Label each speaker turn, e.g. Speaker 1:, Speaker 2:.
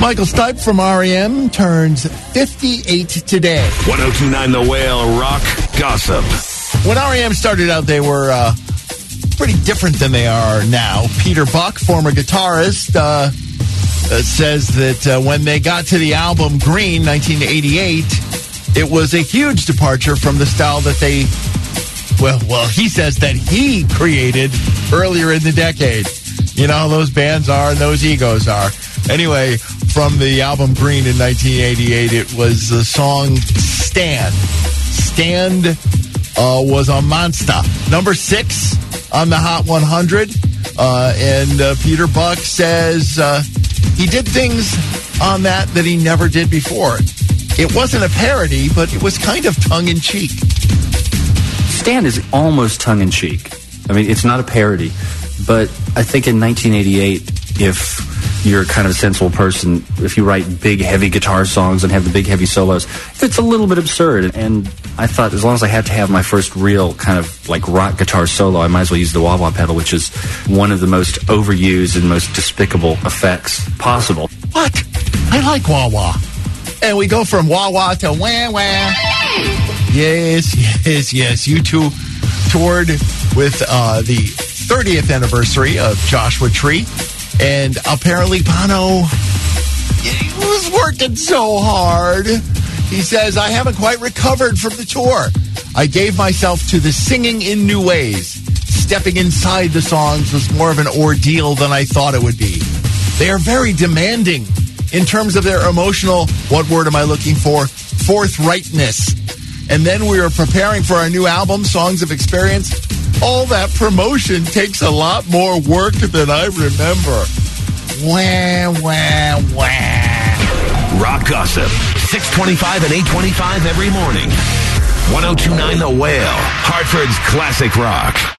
Speaker 1: Michael Stipe from R.E.M. turns 58 today.
Speaker 2: 1029 The Whale Rock Gossip.
Speaker 1: When R.E.M. started out, they were pretty different than they are now. Peter Buck, former guitarist, says that when they got to the album Green, 1988, it was a huge departure from the style that they, well, he says that he created earlier in the decade. You know how those bands are and those egos are. Anyway, from the album Green in 1988, it was the song Stand. Stand was a monster. Number 6 on the Hot 100. And Peter Buck says he did things on that he never did before. It wasn't a parody, but it was kind of tongue-in-cheek.
Speaker 3: Stand is almost tongue-in-cheek. I mean, it's not a parody. But I think in 1988, if you're kind of a sensible person, if you write big, heavy guitar songs and have the big, heavy solos, it's a little bit absurd. And I thought as long as I had to have my first real kind of like rock guitar solo, I might as well use the wah-wah pedal, which is one of the most overused and most despicable effects possible.
Speaker 1: What? I like wah-wah. And we go from wah-wah to wah-wah. Yes. You two toured with the 30th anniversary of Joshua Tree. And apparently Bono was working so hard. He says, I haven't quite recovered from the tour. I gave myself to the singing in new ways. Stepping inside the songs was more of an ordeal than I thought it would be. They are very demanding in terms of their emotional, what word am I looking for, forthrightness. And then we were preparing for our new album, Songs of Experience. All that promotion takes a lot more work than I remember. Wah, wah, wah.
Speaker 2: Rock Gossip, 625 and 825 every morning. 1029 The Whale, Hartford's classic rock.